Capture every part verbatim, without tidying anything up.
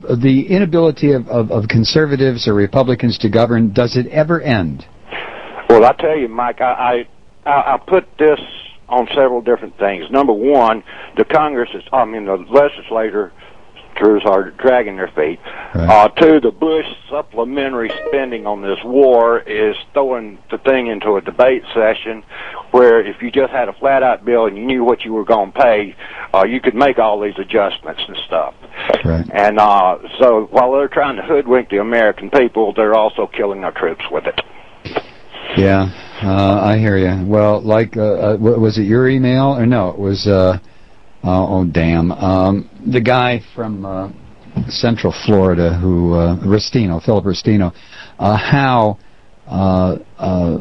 the inability of, of, of conservatives or Republicans to govern, does it ever end? Well, I tell you, Mike, I, I, I put this on several different things. Number one, the Congress is, I mean, the legislators are dragging their feet. Right. Uh, two, the Bush supplementary spending on this war is throwing the thing into a debate session where if you just had a flat-out bill and you knew what you were going to pay, uh, you could make all these adjustments and stuff. Right. And uh, so while they're trying to hoodwink the American people, they're also killing our troops with it. Yeah, uh, I hear you. Well, like, uh, uh, was it your email? Or no, it was... Uh, Oh, oh, damn. Um, the guy from uh, Central Florida who, uh, Restino, Philip Restino, uh, how, uh, uh,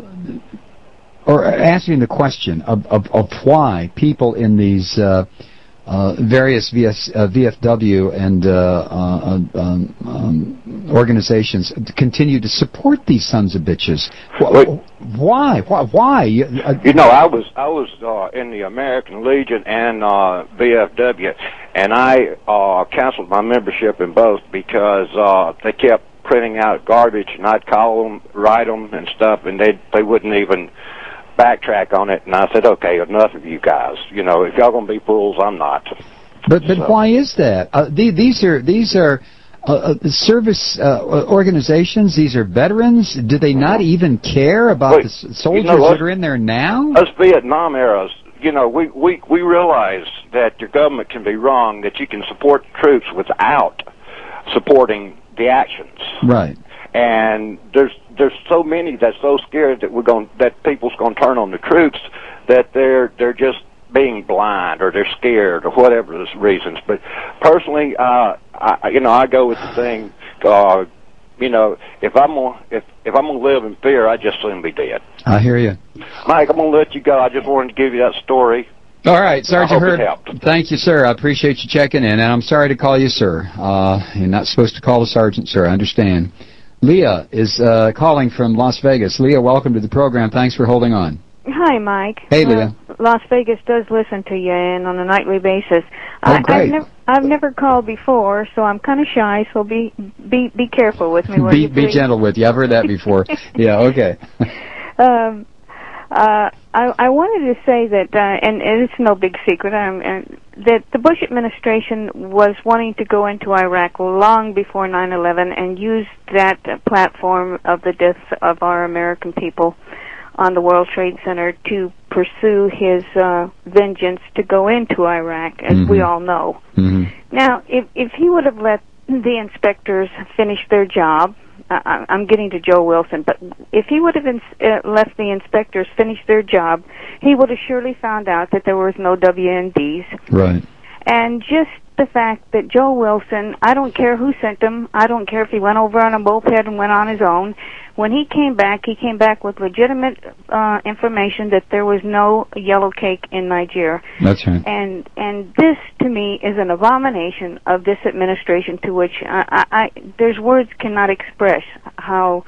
or asking the question of, of, of why people in these uh, uh, various V S, uh, V F W and uh, uh, um, um, organizations continue to support these sons of bitches. Why? Why? Why? You know, I was I was uh, in the American Legion and uh, V F W, and I uh, canceled my membership in both because uh, they kept printing out garbage, and I'd call them, write them, and stuff, and they they wouldn't even backtrack on it. And I said, okay, enough of you guys. You know, if y'all gonna be fools, I'm not. But but so. Why is that? Uh, the, these are these are. Uh, uh, service uh, organizations, these are veterans. Do they not even care about Wait, the soldiers you know, that are in there now? Us Vietnam eras, you know, we, we, we realize that your government can be wrong, that you can support troops without supporting the actions. Right. And there's there's so many that's so scared that we're going that people's going to turn on the troops that they're they're just being blind or they're scared or whatever the reasons. But personally, uh, I, you know, I go with the thing. Uh, you know, if I'm gonna if if I'm gonna live in fear, I just soon be dead. I hear you, Mike. I'm gonna let you go. I just wanted to give you that story. All right, Sergeant Hurd. Thank you, sir. I appreciate you checking in, and I'm sorry to call you sir. Uh, you're not supposed to call the sergeant sir. I understand. Leah is uh, calling from Las Vegas. Leah, welcome to the program. Thanks for holding on. Hi, Mike. Hey, Leah. Uh, Las Vegas does listen to you, and on a nightly basis. Oh, I, great. I've, nev I've never called before, so I'm kind of shy. So be be be careful with me. Will Be you be please? gentle with you. I've heard that before. Yeah. Okay. um, uh, I I wanted to say that, uh, and, and it's no big secret, um, and that the Bush administration was wanting to go into Iraq long before nine eleven and use that uh, platform of the deaths of our American people on the World Trade Center to pursue his uh, vengeance to go into Iraq, as mm-hmm. we all know. Mm-hmm. Now, if if he would have let the inspectors finish their job, uh, I'm getting to Joe Wilson, but if he would have ins uh, left the inspectors finish their job, he would have surely found out that there was no W N Ds. Right. And just the fact that Joe Wilson, I don't care who sent him, I don't care if he went over on a moped and went on his own, when he came back, he came back with legitimate uh, information that there was no yellow cake in Nigeria. That's right. And and this, to me, is an abomination of this administration, to which I, I, I there's words cannot express how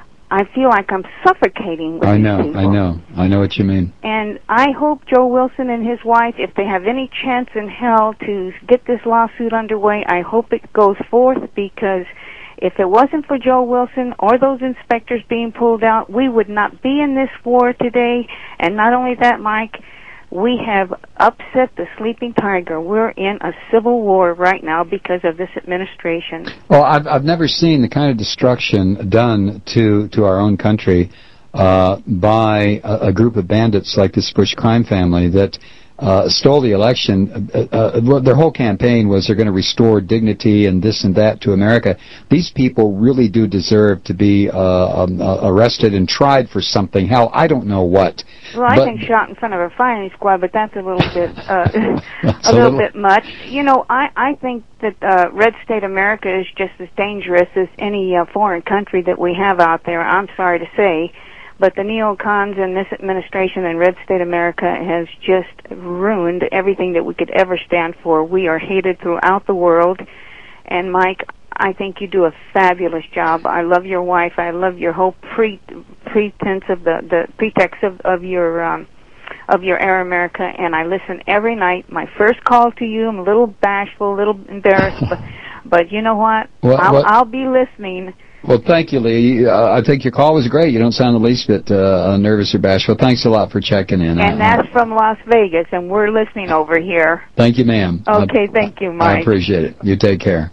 I feel like I'm suffocating with I these know, people. I know, I know what you mean. And I hope Joe Wilson and his wife, if they have any chance in hell to get this lawsuit underway, I hope it goes forth, because if it wasn't for Joe Wilson or those inspectors being pulled out, we would not be in this war today. And not only that, Mike, we have upset the sleeping tiger. We're in a civil war right now because of this administration. Well, I've I've never seen the kind of destruction done to to our own country uh, by a, a group of bandits like this Bush crime family that uh, stole the election. Uh, uh, their whole campaign was they're going to restore dignity and this and that to America. These people really do deserve to be uh, um, uh, arrested and tried for something. Hell, I don't know what. Well, I but, think shot in front of a firing squad, but that's a little bit uh, a, a little little bit much. You know, I I think that uh, Red State America is just as dangerous as any uh, foreign country that we have out there. I'm sorry to say. But the neocons and this administration and Red State America has just ruined everything that we could ever stand for. We are hated throughout the world. And, Mike, I think you do a fabulous job. I love your wife. I love your whole pre pretense of the, the pretext of, of your um, of your Air America. And I listen every night. My first call to you, I'm a little bashful, a little embarrassed, but, But you know what? Well, I'll, well, I'll be listening. Well, thank you, Lee. Uh, I think your call was great. You don't sound the least bit uh, nervous or bashful. Thanks a lot for checking in. And I, that's from Las Vegas, and we're listening over here. Thank you, ma'am. Okay, I, thank you, Mike. I appreciate it. You take care.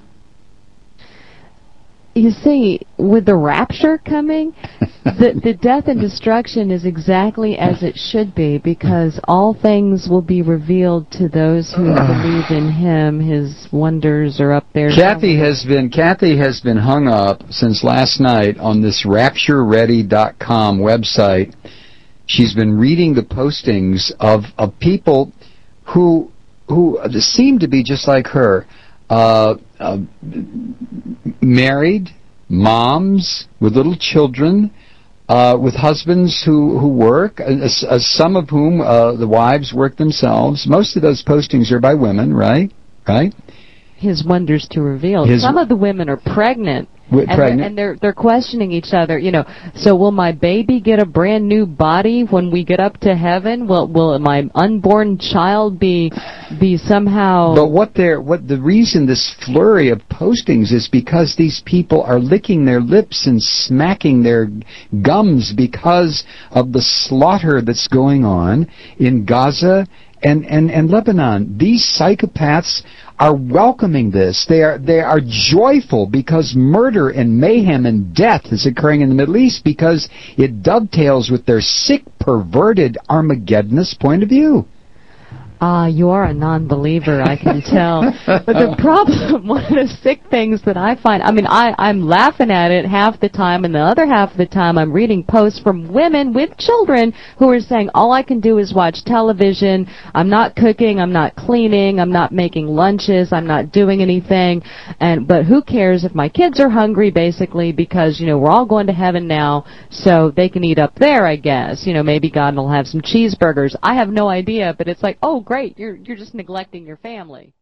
You see, with the rapture coming, the, the death and destruction is exactly as it should be, because all things will be revealed to those who believe in Him. His wonders are up there. Kathy has been Kathy has been hung up since last night on this rapture ready dot com website. She's been reading the postings of, of people who who seem to be just like her. Uh, uh, married, moms with little children, uh, with husbands who, who work, uh, uh, some of whom uh, the wives work themselves. Most of those postings are by women, right? Right? His wonders to reveal. His Some of the women are pregnant. With and pregnant. They're, and they're they're questioning each other. You know, so will my baby get a brand new body when we get up to heaven? Will will my unborn child be be somehow? But what they're what the reason this flurry of postings is because these people are licking their lips and smacking their gums because of the slaughter that's going on in Gaza and and and Lebanon. These psychopaths are welcoming this. They are they are joyful because murder and mayhem and death is occurring in the Middle East, because it dovetails with their sick, perverted, Armageddonist point of view. Ah, uh, you are a non-believer, I can tell. But the problem, one of the sick things that I find, I mean, I, I'm laughing at it half the time, and the other half of the time I'm reading posts from women with children who are saying, all I can do is watch television, I'm not cooking, I'm not cleaning, I'm not making lunches, I'm not doing anything, and but who cares if my kids are hungry, basically, because, you know, we're all going to heaven now, so they can eat up there, I guess. You know, maybe God will have some cheeseburgers. I have no idea, but it's like, oh, great, you're you're just neglecting your family.